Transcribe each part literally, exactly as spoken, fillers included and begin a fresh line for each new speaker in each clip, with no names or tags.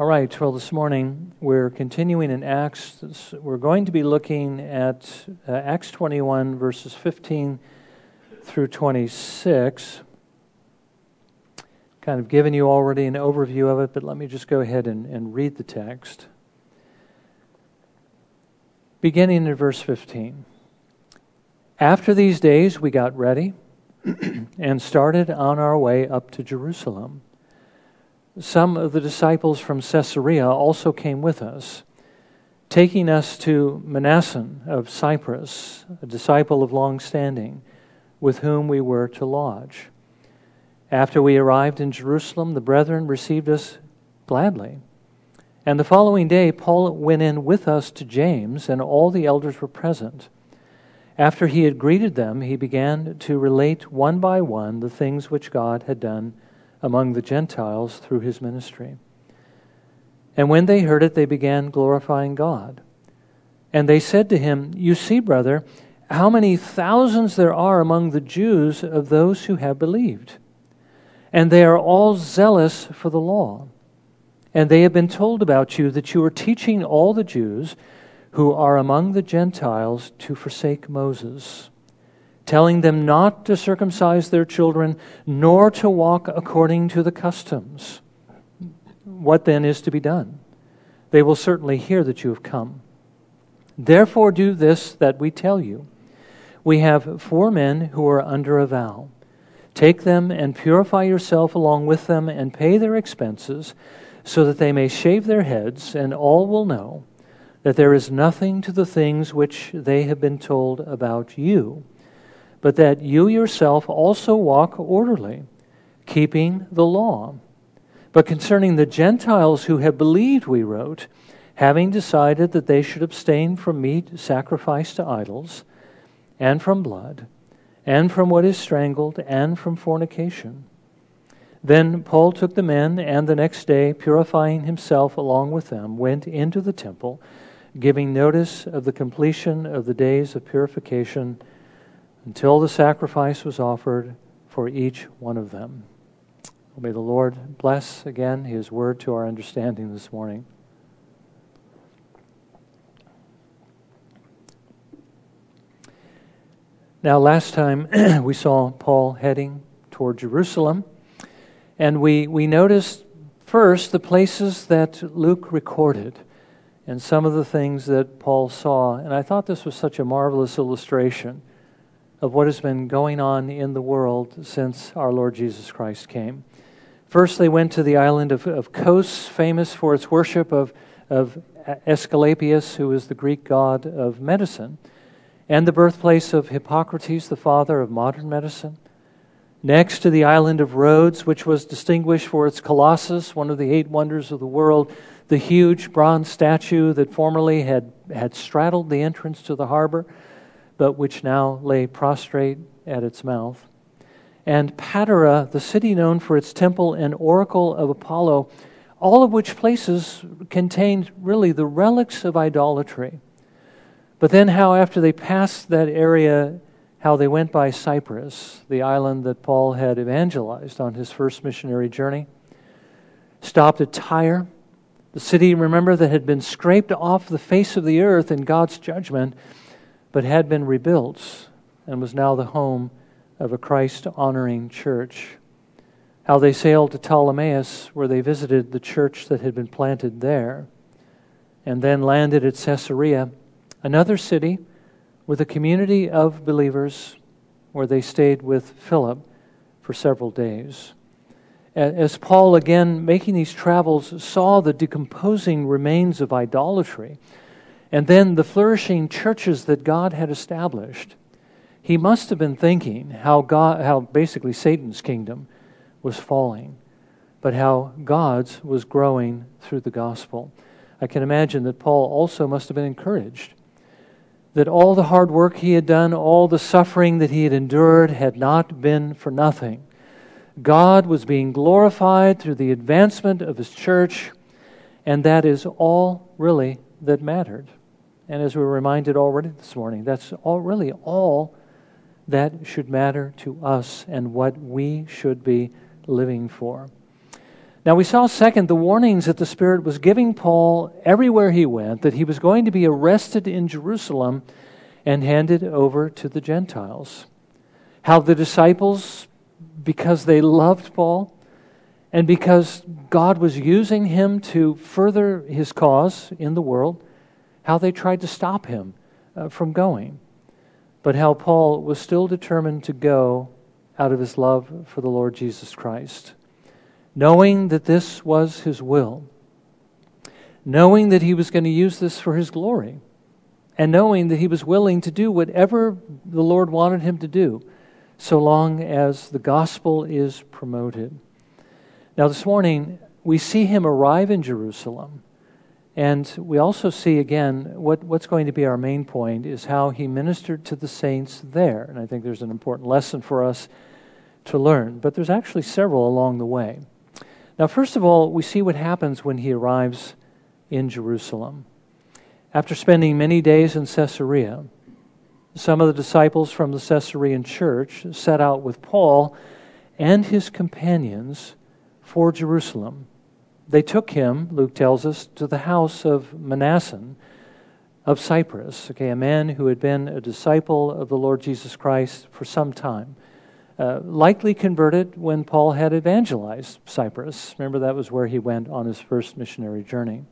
All right, well, this morning we're continuing in Acts. We're going to be looking at uh, Acts twenty-one, verses fifteen through twenty-six. Kind of given you already an overview of it, but let me just go ahead and, and read the text. Beginning in verse fifteen. After these days we got ready and started on our way up to Jerusalem. Some of the disciples from Caesarea also came with us, taking us to Manasseh of Cyprus, a disciple of long standing, with whom we were to lodge. After we arrived in Jerusalem, the brethren received us gladly. And the following day, Paul went in with us to James, and all the elders were present. After he had greeted them, he began to relate one by one the things which God had done among the Gentiles through his ministry. And when they heard it, they began glorifying God. And they said to him, "You see, brother, how many thousands there are among the Jews of those who have believed. And they are all zealous for the law. And they have been told about you that you are teaching all the Jews who are among the Gentiles to forsake Moses, telling them not to circumcise their children, nor to walk according to the customs. What then is to be done? They will certainly hear that you have come. Therefore do this that we tell you. We have four men who are under a vow. Take them and purify yourself along with them and pay their expenses, so that they may shave their heads, and all will know that there is nothing to the things which they have been told about you, but that you yourself also walk orderly, keeping the law. But concerning the Gentiles who have believed, we wrote, having decided that they should abstain from meat sacrificed to idols, and from blood, and from what is strangled, and from fornication. Then Paul took the men, and the next day, purifying himself along with them, went into the temple, giving notice of the completion of the days of purification, until the sacrifice was offered for each one of them. May the Lord bless again His word to our understanding this morning. Now, last time we saw Paul heading toward Jerusalem, and we, we noticed first the places that Luke recorded and some of the things that Paul saw. And I thought this was such a marvelous illustration of what has been going on in the world since our Lord Jesus Christ came. First, they went to the island of, of Kos, famous for its worship of, of Asclepius, who is the Greek god of medicine, and the birthplace of Hippocrates, the father of modern medicine. Next, to the island of Rhodes, which was distinguished for its Colossus, one of the eight wonders of the world, the huge bronze statue that formerly had, had straddled the entrance to the harbor, but which now lay prostrate at its mouth. And Patara, the city known for its temple and oracle of Apollo, all of which places contained really the relics of idolatry. But then how after they passed that area, how they went by Cyprus, the island that Paul had evangelized on his first missionary journey, stopped at Tyre, the city, remember, that had been scraped off the face of the earth in God's judgment, but had been rebuilt and was now the home of a Christ-honoring church. How they sailed to Ptolemais, where they visited the church that had been planted there, and then landed at Caesarea, another city with a community of believers where they stayed with Philip for several days. As Paul, again, making these travels, saw the decomposing remains of idolatry, and then the flourishing churches that God had established, he must have been thinking how God, how basically Satan's kingdom was falling, but how God's was growing through the gospel. I can imagine that Paul also must have been encouraged that all the hard work he had done, all the suffering that he had endured had not been for nothing. God was being glorified through the advancement of His church, and that is all really that mattered. And as we were reminded already this morning, that's all really all that should matter to us and what we should be living for. Now we saw, second, the warnings that the Spirit was giving Paul everywhere he went, that he was going to be arrested in Jerusalem and handed over to the Gentiles. How the disciples, because they loved Paul, and because God was using him to further his cause in the world, how they tried to stop him uh, from going. But how Paul was still determined to go out of his love for the Lord Jesus Christ, knowing that this was his will, knowing that he was going to use this for his glory, and knowing that he was willing to do whatever the Lord wanted him to do, so long as the gospel is promoted. Now this morning, we see him arrive in Jerusalem, and we also see again, what, what's going to be our main point is how he ministered to the saints there. And I think there's an important lesson for us to learn, but there's actually several along the way. Now, first of all, we see what happens when he arrives in Jerusalem. After spending many days in Caesarea, some of the disciples from the Caesarean church set out with Paul and his companions for Jerusalem. They took him, Luke tells us, to the house of Manasseh of Cyprus, okay, a man who had been a disciple of the Lord Jesus Christ for some time. Uh, likely converted when Paul had evangelized Cyprus. Remember, that was where he went on his first missionary journey.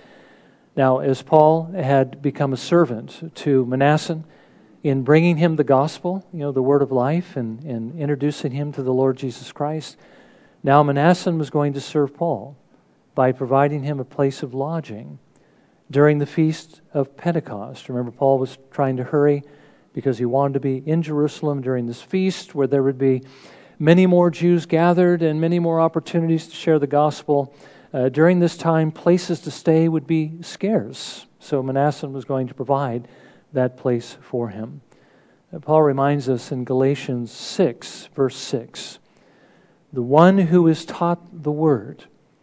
Now, as Paul had become a servant to Manasseh in bringing him the gospel, you know, the word of life, and, and introducing him to the Lord Jesus Christ, now Manasseh was going to serve Paul by providing him a place of lodging during the feast of Pentecost. Remember, Paul was trying to hurry because he wanted to be in Jerusalem during this feast where there would be many more Jews gathered and many more opportunities to share the gospel. Uh, during this time, places to stay would be scarce. So Manasseh was going to provide that place for him. Uh, Paul reminds us in Galatians six, verse six, the one who is taught the word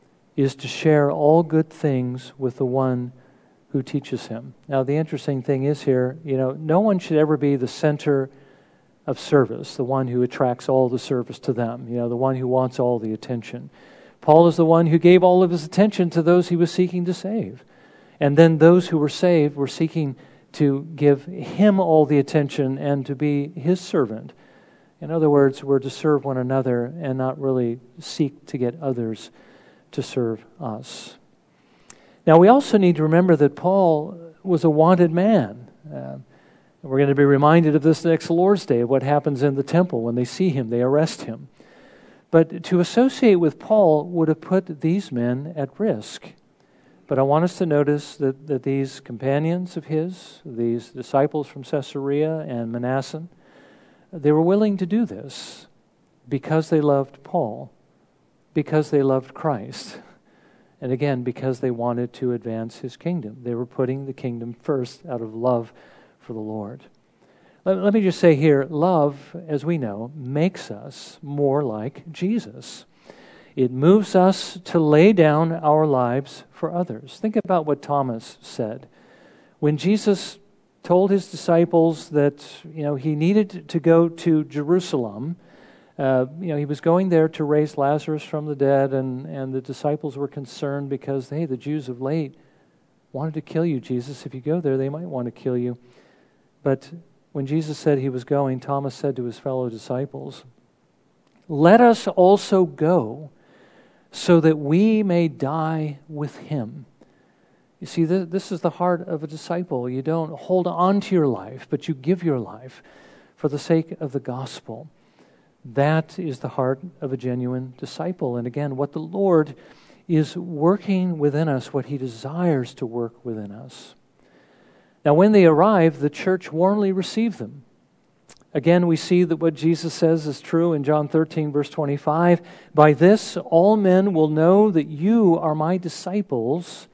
is to share all good things with the one who teaches him. Now, the interesting thing is here, you know, no one should ever be the center of service, the one who attracts all the service to them, you know, the one who wants all the attention. Paul is the one who gave all of his attention to those he was seeking to save. And then those who were saved were seeking to give him all the attention and to be his servant. In other words, we're to serve one another and not really seek to get others to serve us. Now, we also need to remember that Paul was a wanted man. Uh, we're going to be reminded of this next Lord's Day, of what happens in the temple. When they see him, they arrest him. But to associate with Paul would have put these men at risk. But I want us to notice that, that these companions of his, these disciples from Caesarea and Manasseh, they were willing to do this because they loved Paul, because they loved Christ. And again, because they wanted to advance his kingdom. They were putting the kingdom first out of love for the Lord. Let, let me just say here, love, as we know, makes us more like Jesus. It moves us to lay down our lives for others. Think about what Thomas said. When Jesus told his disciples that, you know, he needed to go to Jerusalem, Uh, you know, he was going there to raise Lazarus from the dead, and, and the disciples were concerned because, hey, the Jews of late wanted to kill you, Jesus. If you go there, they might want to kill you. But when Jesus said he was going, Thomas said to his fellow disciples, "Let us also go so that we may die with him." You see, th- this is the heart of a disciple. You don't hold on to your life, but you give your life for the sake of the gospel. That is the heart of a genuine disciple. And again, what the Lord is working within us, what he desires to work within us. Now, when they arrived, the church warmly received them. Again, we see that what Jesus says is true in John thirteen, verse twenty-five. "By this all men will know that you are my disciples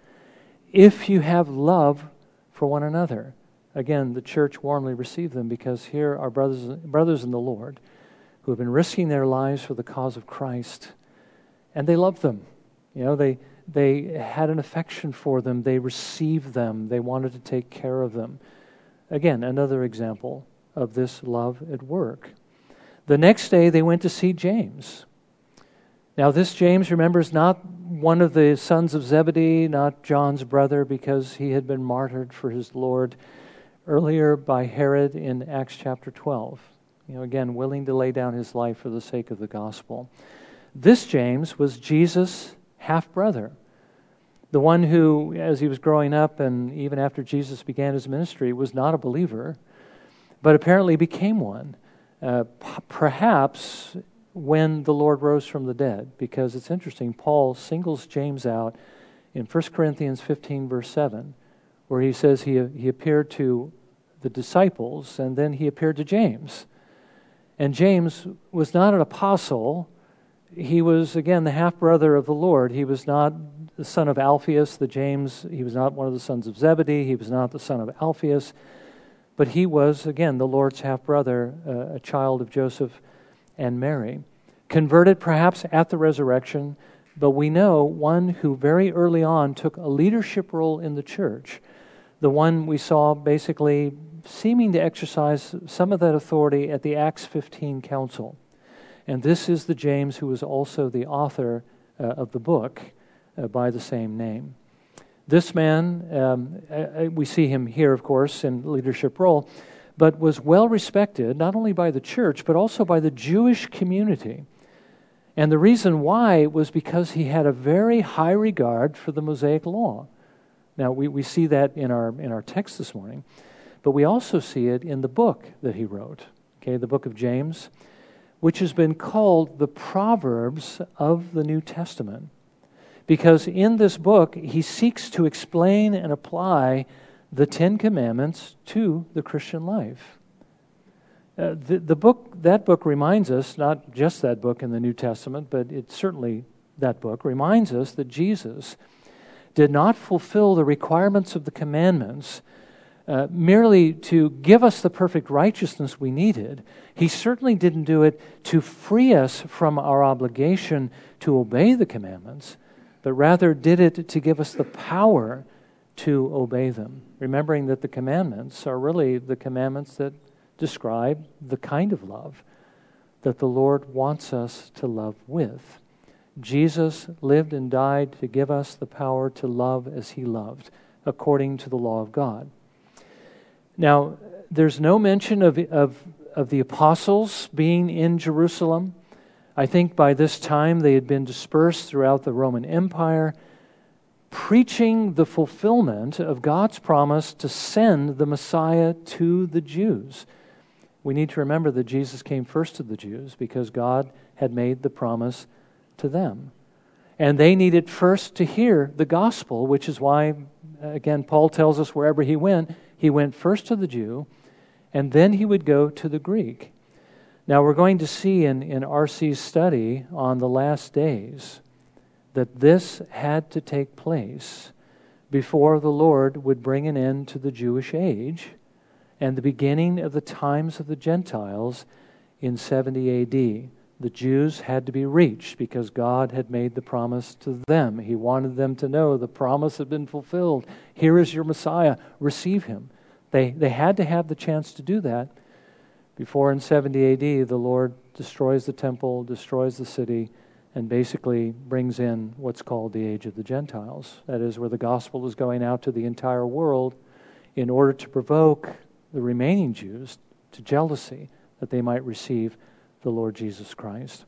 if you have love for one another." Again, the church warmly received them because here are brothers, brothers in the Lord who have been risking their lives for the cause of Christ. And they loved them. You know, they they had an affection for them. They received them. They wanted to take care of them. Again, another example of this love at work. The next day, they went to see James. Now this James, remember, is not one of the sons of Zebedee, not John's brother, because he had been martyred for his Lord earlier by Herod in Acts chapter twelve. You know, again, willing to lay down his life for the sake of the gospel. This James was Jesus' half-brother, the one who, as he was growing up and even after Jesus began his ministry, was not a believer, but apparently became one, uh, p- perhaps when the Lord rose from the dead, because it's interesting, Paul singles James out in First Corinthians fifteen, verse seven, where he says he, he appeared to the disciples, and then he appeared to James. And James was not an apostle. He was, again, the half-brother of the Lord. He was not the son of Alphaeus, the James. He was not one of the sons of Zebedee. He was not the son of Alphaeus. But he was, again, the Lord's half-brother, uh, a child of Joseph and Mary. Converted perhaps at the resurrection, but we know one who very early on took a leadership role in the church. The one we saw basically seeming to exercise some of that authority at the Acts fifteen council. And this is the James who was also the author uh, of the book uh, by the same name. This man, um, uh, we see him here, of course, in leadership role, but was well respected not only by the church, but also by the Jewish community. And the reason why was because he had a very high regard for the Mosaic law. Now, we, we see that in our in our text this morning, but we also see it in the book that he wrote, okay, the book of James, which has been called the Proverbs of the New Testament. Because in this book, he seeks to explain and apply the Ten Commandments to the Christian life. Uh, the, the book, that book reminds us, not just that book in the New Testament, but it's certainly that book, reminds us that Jesus did not fulfill the requirements of the commandments uh, merely to give us the perfect righteousness we needed. He certainly didn't do it to free us from our obligation to obey the commandments, but rather did it to give us the power to obey them. Remembering that the commandments are really the commandments that describe the kind of love that the Lord wants us to love with. Jesus lived and died to give us the power to love as he loved, according to the law of God. Now, there's no mention of, of, of the apostles being in Jerusalem. I think by this time they had been dispersed throughout the Roman Empire, preaching the fulfillment of God's promise to send the Messiah to the Jews. We need to remember that Jesus came first to the Jews because God had made the promise to them. And they needed first to hear the gospel, which is why, again, Paul tells us wherever he went, he went first to the Jew, and then he would go to the Greek. Now, we're going to see in, in R C's study on the last days that this had to take place before the Lord would bring an end to the Jewish age and the beginning of the times of the Gentiles in seventy A D. The Jews had to be reached because God had made the promise to them. He wanted them to know the promise had been fulfilled. Here is your Messiah. Receive him. They, they had to have the chance to do that before in seventy A D the Lord destroys the temple, destroys the city, and basically brings in what's called the age of the Gentiles. That is where the gospel is going out to the entire world in order to provoke the remaining Jews to jealousy that they might receive the Lord Jesus Christ.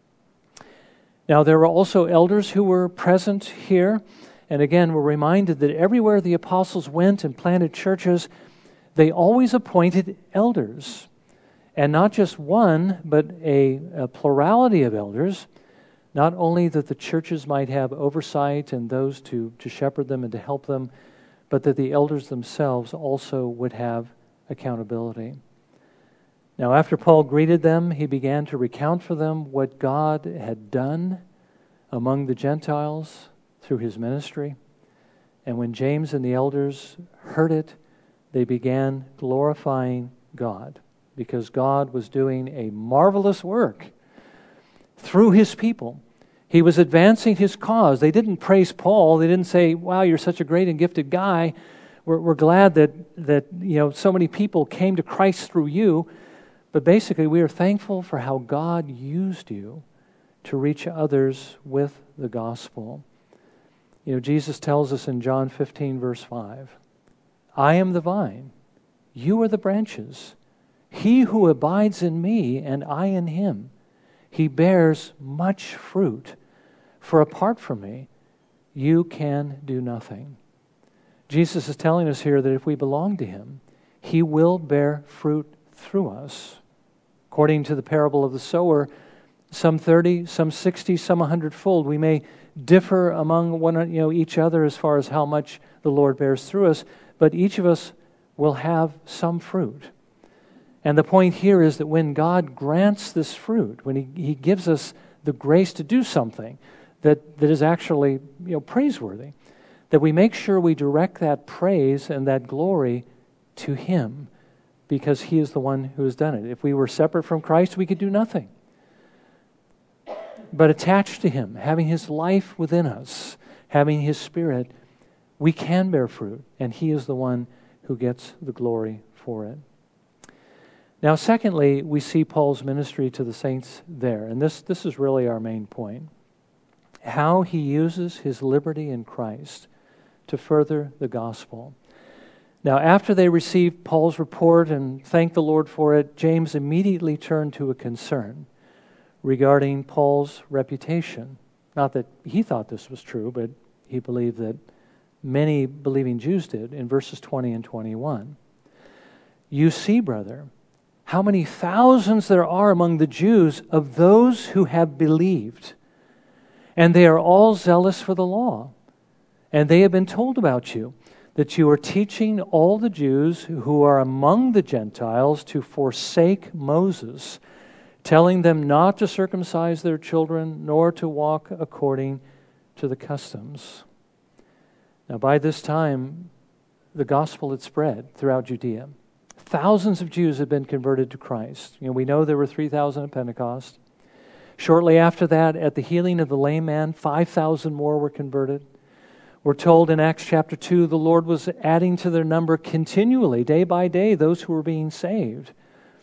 Now, there were also elders who were present here. And again, we're reminded that everywhere the apostles went and planted churches, they always appointed elders. And not just one, but a, a plurality of elders, not only that the churches might have oversight and those to, to shepherd them and to help them, but that the elders themselves also would have accountability. Now, after Paul greeted them, he began to recount for them what God had done among the Gentiles through his ministry. And when James and the elders heard it, they began glorifying God, because God was doing a marvelous work through his people. He was advancing his cause. They didn't praise Paul. They didn't say, wow, you're such a great and gifted guy. We're, we're glad that, that you know so many people came to Christ through you. But basically, we are thankful for how God used you to reach others with the gospel. You know, Jesus tells us in John fifteen, verse five, I am the vine, you are the branches. He who abides in me and I in him, he bears much fruit. For apart from me, you can do nothing. Jesus is telling us here that if we belong to him, he will bear fruit through us. According to the parable of the sower, some thirty, some sixty, some a hundredfold. We may differ among one, you know, each other as far as how much the Lord bears through us, but each of us will have some fruit. And the point here is that when God grants this fruit, when he, he gives us the grace to do something that, that is actually, you know, praiseworthy, that we make sure we direct that praise and that glory to him, because he is the one who has done it. If we were separate from Christ, we could do nothing. But attached to him, having his life within us, having his Spirit, we can bear fruit, and he is the one who gets the glory for it. Now, secondly, we see Paul's ministry to the saints there, and this, this is really our main point. How he uses his liberty in Christ to further the gospel. Now, after they received Paul's report and thanked the Lord for it, James immediately turned to a concern regarding Paul's reputation. Not that he thought this was true, but he believed that many believing Jews did in verses twenty and twenty-one. You see, brother, how many thousands there are among the Jews of those who have believed, and they are all zealous for the law. And they have been told about you, that you are teaching all the Jews who are among the Gentiles to forsake Moses, telling them not to circumcise their children, nor to walk according to the customs. Now, by this time, the gospel had spread throughout Judea. Thousands of Jews had been converted to Christ. You know, we know there were three thousand at Pentecost. Shortly after that, at the healing of the lame man, five thousand more were converted. We're told in Acts chapter two, the Lord was adding to their number continually, day by day, those who were being saved.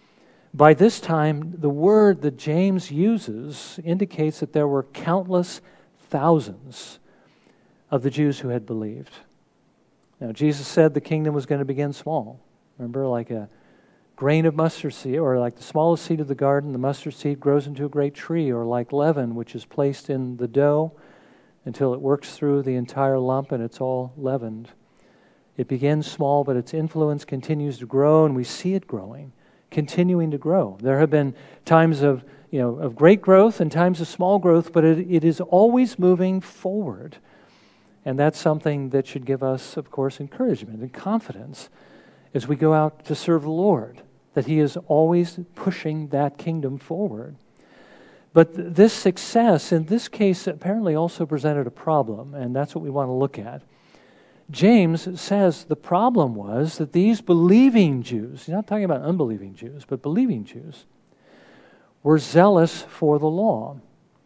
By this time, the word that James uses indicates that there were countless thousands of the Jews who had believed. Now, Jesus said the kingdom was going to begin small. Remember, like a grain of mustard seed, or like the smallest seed of the garden, the mustard seed grows into a great tree, or like leaven, which is placed in the dough until it works through the entire lump and it's all leavened. It begins small, but its influence continues to grow, and we see it growing, continuing to grow. There have been times of, you know, of great growth and times of small growth, but it, it is always moving forward. And that's something that should give us, of course, encouragement and confidence as we go out to serve the Lord, that he is always pushing that kingdom forward. But th- this success, in this case, apparently also presented a problem, and that's what we want to look at. James says the problem was that these believing Jews, he's not talking about unbelieving Jews, but believing Jews, were zealous for the law.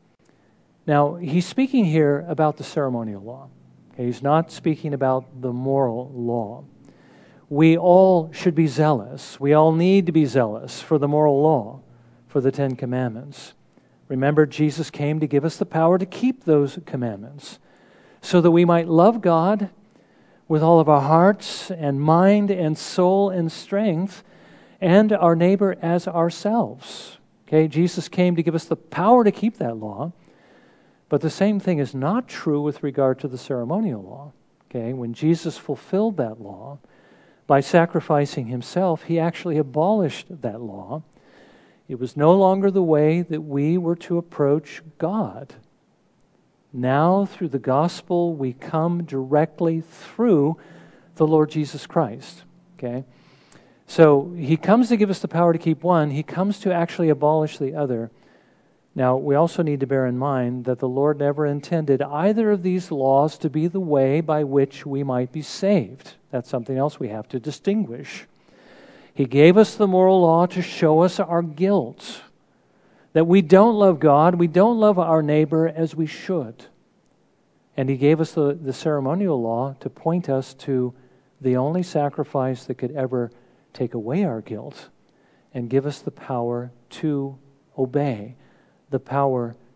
Now, he's speaking here about the ceremonial law. Okay, he's not speaking about the moral law. We all should be zealous. We all need to be zealous for the moral law, for the Ten Commandments. Remember, Jesus came to give us the power to keep those commandments so that we might love God with all of our hearts and mind and soul and strength, and our neighbor as ourselves. Okay, Jesus came to give us the power to keep that law, but the same thing is not true with regard to the ceremonial law. Okay, when Jesus fulfilled that law, by sacrificing himself, he actually abolished that law. It was no longer the way that we were to approach God. Now, through the gospel, we come directly through the Lord Jesus Christ. Okay? So, he comes to give us the power to keep one. He comes to actually abolish the other. Now, we also need to bear in mind that the Lord never intended either of these laws to be the way by which we might be saved. That's something else we have to distinguish. He gave us the moral law to show us our guilt, that we don't love God, we don't love our neighbor as we should. And he gave us the, the ceremonial law to point us to the only sacrifice that could ever take away our guilt and give us the power to obey, the power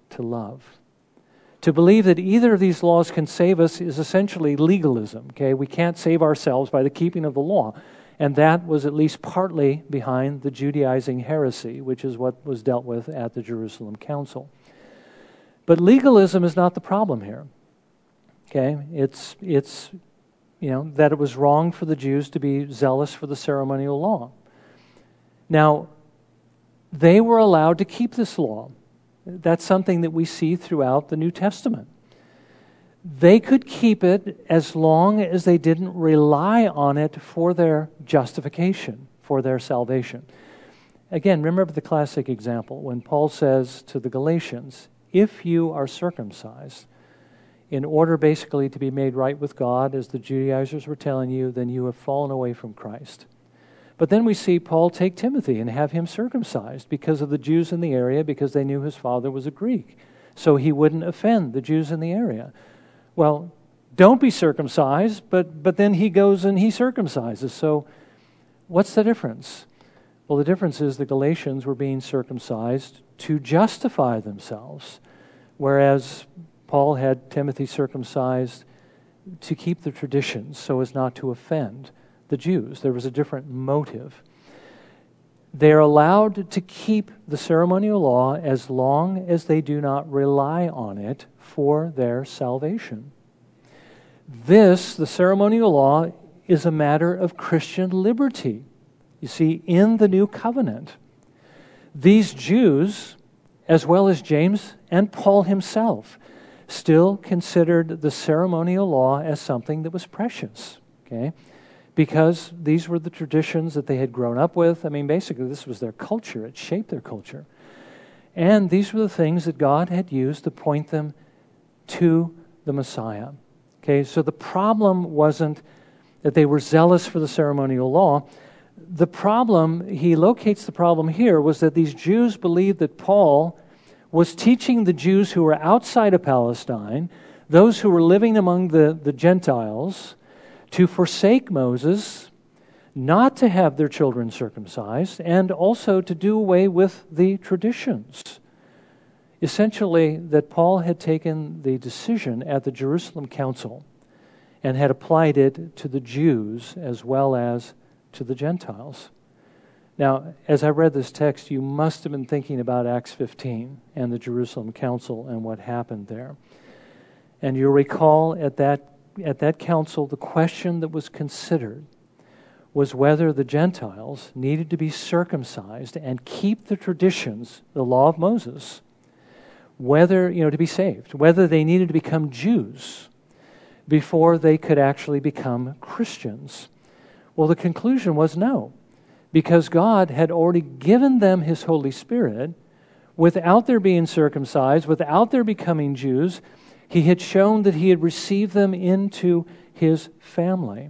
to love. To believe that either of these laws can save us is essentially legalism. Okay, we can't save ourselves by the keeping of the law. And that was at least partly behind the Judaizing heresy, which is what was dealt with at the Jerusalem Council. But legalism is not the problem here. Okay, it's it's you know that it was wrong for the Jews to be zealous for the ceremonial law. Now, they were allowed to keep this law. That's something that we see throughout the New Testament. They could keep it as long as they didn't rely on it for their justification, for their salvation. Again, remember the classic example when Paul says to the Galatians, if you are circumcised, in order basically to be made right with God, as the Judaizers were telling you, then you have fallen away from Christ. But then we see Paul take Timothy and have him circumcised because of the Jews in the area, because they knew his father was a Greek, so he wouldn't offend the Jews in the area. Well, don't be circumcised, but, but then he goes and he circumcises. So what's the difference? Well, the difference is the Galatians were being circumcised to justify themselves, whereas Paul had Timothy circumcised to keep the traditions so as not to offend the Jews. There was a different motive. They're allowed to keep the ceremonial law as long as they do not rely on it for their salvation. This, the ceremonial law, is a matter of Christian liberty. You see, in the New Covenant, these Jews, as well as James and Paul himself, still considered the ceremonial law as something that was precious, okay? Because these were the traditions that they had grown up with. I mean, basically, this was their culture. It shaped their culture. And these were the things that God had used to point them to the Messiah. Okay, so the problem wasn't that they were zealous for the ceremonial law. The problem, he locates the problem here, was that these Jews believed that Paul was teaching the Jews who were outside of Palestine, those who were living among the, the Gentiles, to forsake Moses, not to have their children circumcised, and also to do away with the traditions. Essentially, that Paul had taken the decision at the Jerusalem Council and had applied it to the Jews as well as to the Gentiles. Now, as I read this text, you must have been thinking about Acts fifteen and the Jerusalem Council and what happened there. And you'll recall at that At that council, the question that was considered was whether the Gentiles needed to be circumcised and keep the traditions, the law of Moses, whether, you know, to be saved, whether they needed to become Jews before they could actually become Christians. Well, the conclusion was no, because God had already given them His Holy Spirit without their being circumcised, without their becoming Jews. He had shown that He had received them into His family.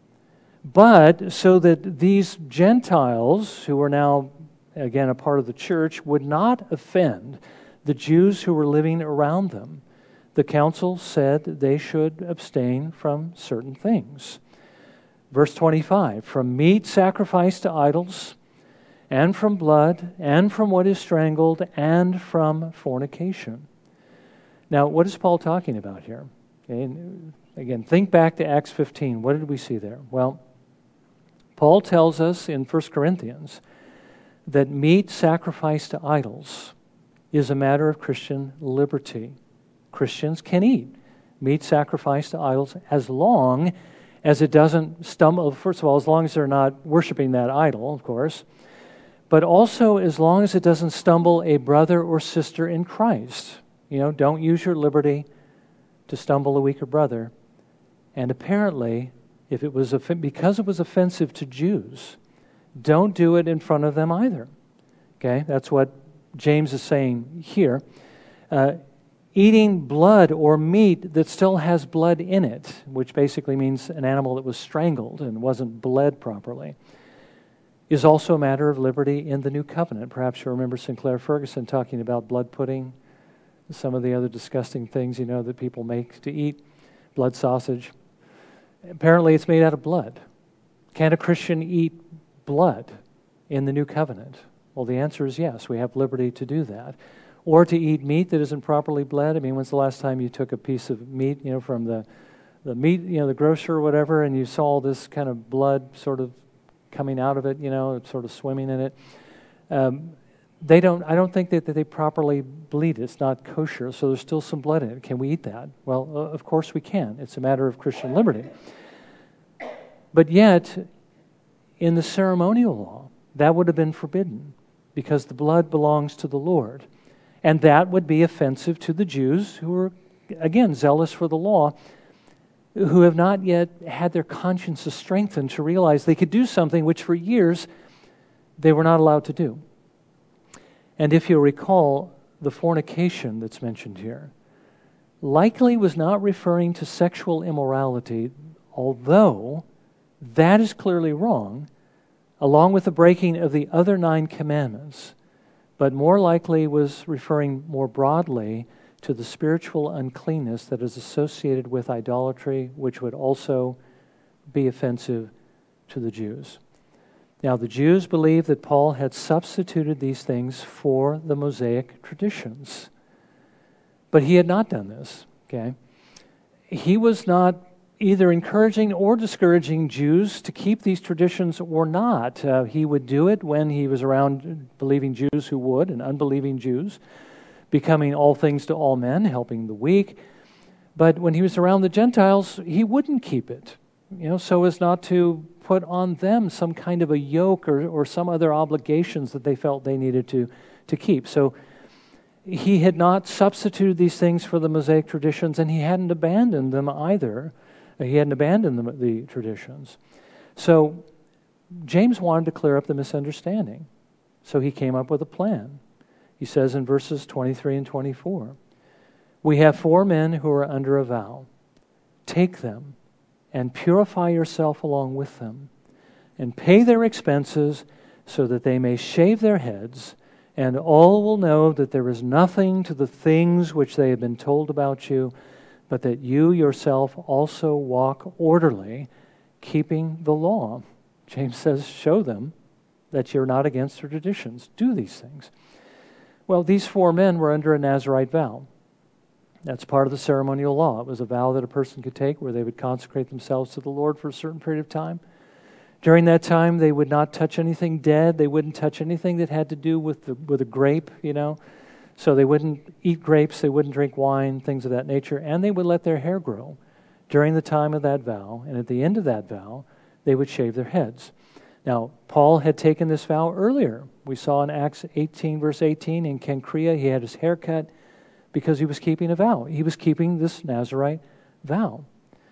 But so that these Gentiles, who are now, again, a part of the church, would not offend the Jews who were living around them, the council said they should abstain from certain things. Verse twenty-five, from meat sacrificed to idols, and from blood, and from what is strangled, and from fornication. Now, what is Paul talking about here? Okay, and again, think back to Acts fifteen. What did we see there? Well, Paul tells us in First Corinthians that meat sacrificed to idols is a matter of Christian liberty. Christians can eat meat sacrificed to idols as long as it doesn't stumble, first of all, as long as they're not worshiping that idol, of course, but also as long as it doesn't stumble a brother or sister in Christ. You know, don't use your liberty to stumble a weaker brother. And apparently, if it was because it was offensive to Jews, don't do it in front of them either. Okay, that's what James is saying here. Uh, eating blood or meat that still has blood in it, which basically means an animal that was strangled and wasn't bled properly, is also a matter of liberty in the New Covenant. Perhaps you remember Sinclair Ferguson talking about blood pudding, some of the other disgusting things, you know, that people make to eat, blood sausage. Apparently it's made out of blood. Can a Christian eat blood in the New Covenant? Well, the answer is yes. We have liberty to do that. or to eat meat that isn't properly bled. I mean, when's the last time you took a piece of meat, you know, from the, the meat, you know, the grocer or whatever, and you saw this kind of blood sort of coming out of it, you know, sort of swimming in it? Um, they don't, I don't think that, that they properly bleed it. It's not kosher, so there's still some blood in it. Can we eat that? Well, uh, of course we can. It's a matter of Christian liberty. But yet, in the ceremonial law, that would have been forbidden because the blood belongs to the Lord. And that would be offensive to the Jews who are, again, zealous for the law, who have not yet had their consciences strengthened to realize they could do something which for years they were not allowed to do. And if you'll recall, the fornication that's mentioned here likely was not referring to sexual immorality, although that is clearly wrong, along with the breaking of the other nine commandments, but more likely was referring more broadly to the spiritual uncleanness that is associated with idolatry, which would also be offensive to the Jews. Now, the Jews believed that Paul had substituted these things for the Mosaic traditions, but he had not done this, okay? He was not either encouraging or discouraging Jews to keep these traditions or not. Uh, he would do it when he was around believing Jews who would and unbelieving Jews, becoming all things to all men, helping the weak. But when he was around the Gentiles, he wouldn't keep it, you know, so as not to put on them some kind of a yoke or, or some other obligations that they felt they needed to, to keep. So he had not substituted these things for the Mosaic traditions, and he hadn't abandoned them either. He hadn't abandoned the, the traditions. So James wanted to clear up the misunderstanding. So he came up with a plan. He says in verses twenty-three and twenty-four, "We have four men who are under a vow. Take them and purify yourself along with them, and pay their expenses so that they may shave their heads, and all will know that there is nothing to the things which they have been told about you, but that you yourself also walk orderly, keeping the law." James says, show them that you're not against their traditions. Do these things. Well, these four men were under a Nazirite vow. That's part of the ceremonial law. It was a vow that a person could take where they would consecrate themselves to the Lord for a certain period of time. During that time, they would not touch anything dead. They wouldn't touch anything that had to do with the, with a grape, you know. So they wouldn't eat grapes, they wouldn't drink wine, things of that nature, and they would let their hair grow during the time of that vow. And at the end of that vow, they would shave their heads. Now, Paul had taken this vow earlier. We saw in Acts eighteen, verse eighteen, in Cenchrea, he had his hair cut because he was keeping a vow. He was keeping this Nazirite vow.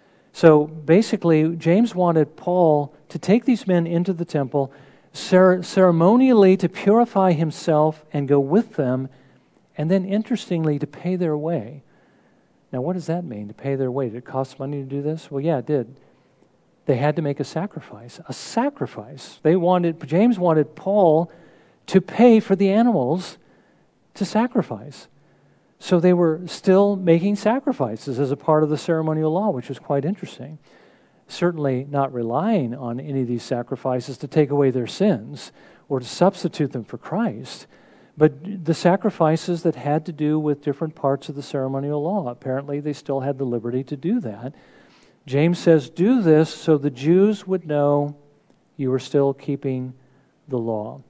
So basically, James wanted Paul to take these men into the temple, cer- ceremonially to purify himself and go with them, and then interestingly, to pay their way. Now, what does that mean, to pay their way? Did it cost money to do this? Well, yeah, it did. They had to make a sacrifice. A sacrifice. They wanted, James wanted Paul to pay for the animals to sacrifice. So they were still making sacrifices as a part of the ceremonial law, which was quite interesting. Certainly not relying on any of these sacrifices to take away their sins or to substitute them for Christ, but the sacrifices that had to do with different parts of the ceremonial law. Apparently they still had the liberty to do that. James says, do this so the Jews would know you are still keeping the law.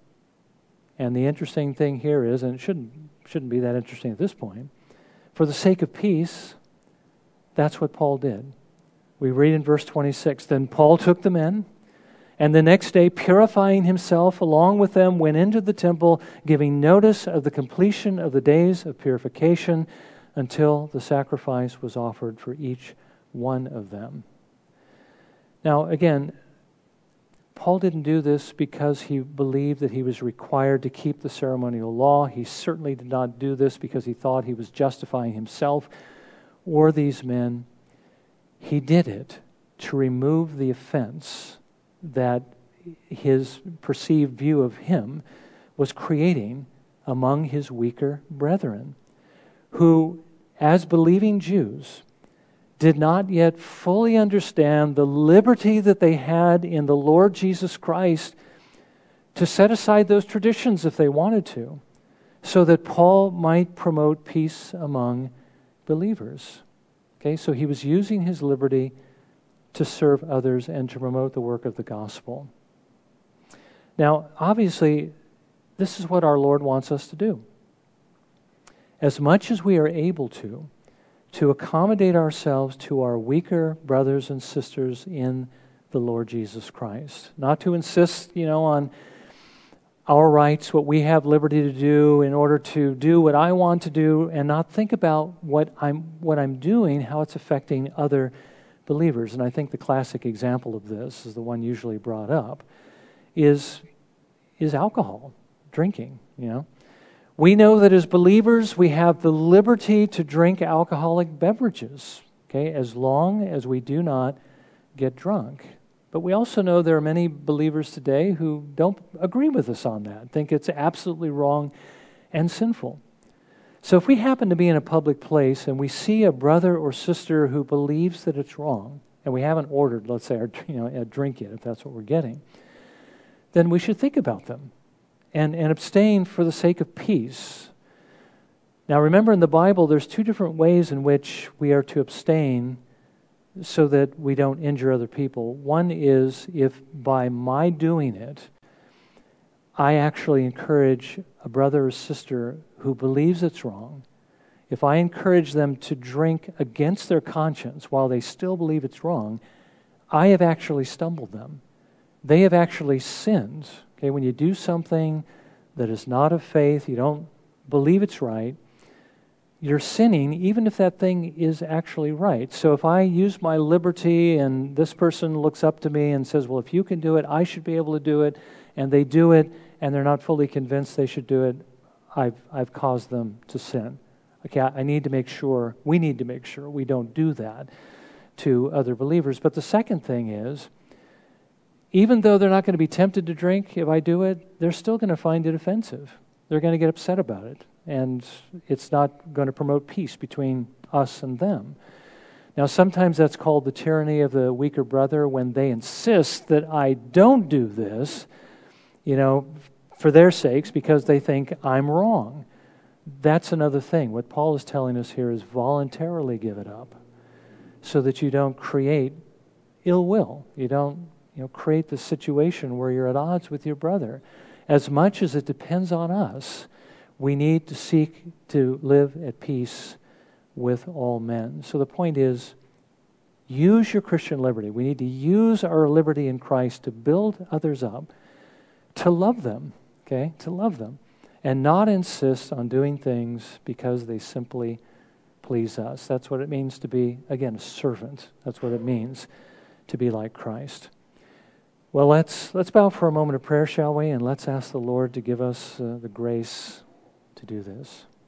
And the interesting thing here is, and it shouldn't shouldn't be that interesting at this point, for the sake of peace, that's what Paul did. We read in verse twenty-six, "Then Paul took the men, and the next day, purifying himself along with them, went into the temple, giving notice of the completion of the days of purification until the sacrifice was offered for each one of them." Now, again, Paul didn't do this because he believed that he was required to keep the ceremonial law. He certainly did not do this because he thought he was justifying himself or these men. He did it to remove the offense that his perceived view of him was creating among his weaker brethren, who, as believing Jews, did not yet fully understand the liberty that they had in the Lord Jesus Christ to set aside those traditions if they wanted to, so that Paul might promote peace among believers. Okay, so he was using his liberty to serve others and to promote the work of the gospel. Now, obviously, this is what our Lord wants us to do. As much as we are able to, to accommodate ourselves to our weaker brothers and sisters in the Lord Jesus Christ. Not to insist, you know, on our rights, what we have liberty to do in order to do what I want to do, and not think about what I'm what I'm doing, how it's affecting other believers. And I think the classic example of this is the one usually brought up, is is alcohol, drinking, you know. We know that as believers, we have the liberty to drink alcoholic beverages, okay, as long as we do not get drunk. But we also know there are many believers today who don't agree with us on that, think it's absolutely wrong and sinful. So if we happen to be in a public place and we see a brother or sister who believes that it's wrong, and we haven't ordered, let's say, our, you know, a drink yet, if that's what we're getting, then we should think about them and, and abstain for the sake of peace. Now remember, in the Bible, there's two different ways in which we are to abstain so that we don't injure other people. One is if by my doing it, I actually encourage a brother or sister who believes it's wrong, if I encourage them to drink against their conscience while they still believe it's wrong, I have actually stumbled them. They have actually sinned. Okay, when you do something that is not of faith, you don't believe it's right, you're sinning even if that thing is actually right. So if I use my liberty and this person looks up to me and says, well, if you can do it, I should be able to do it, and they do it and they're not fully convinced they should do it, I've I've caused them to sin. Okay, I need to make sure, we need to make sure we don't do that to other believers. But the second thing is, even though they're not going to be tempted to drink if I do it, they're still going to find it offensive. They're going to get upset about it. And it's not going to promote peace between us and them. Now, sometimes that's called the tyranny of the weaker brother, when they insist that I don't do this, you know, for their sakes, because they think I'm wrong. That's another thing. What Paul is telling us here is voluntarily give it up so that you don't create ill will. You don't, you know, create the situation where you're at odds with your brother. As much as it depends on us, we need to seek to live at peace with all men. So the point is, use your Christian liberty. We need to use our liberty in Christ to build others up, to love them, okay, to love them, and not insist on doing things because they simply please us. That's what it means to be, again, a servant. That's what it means to be like Christ. Well, let's let's bow for a moment of prayer, shall we? And let's ask the Lord to give us uh, the grace to do this.